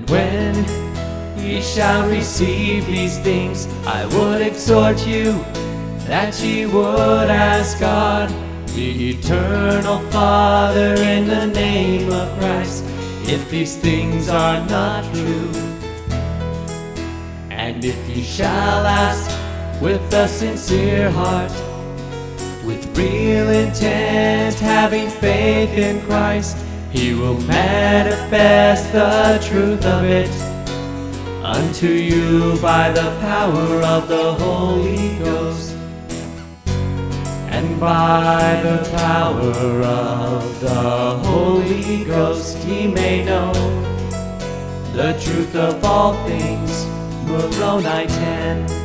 When ye shall receive these things, I would exhort you that ye would ask God, the eternal Father, in the name of Christ, if these things are not true. And if ye shall ask with a sincere heart, with real intent, having faith in Christ, He will manifest the truth of it unto you by the power of the Holy Ghost. And by the power of the Holy Ghost ye may know the truth of all things. Moroni 10.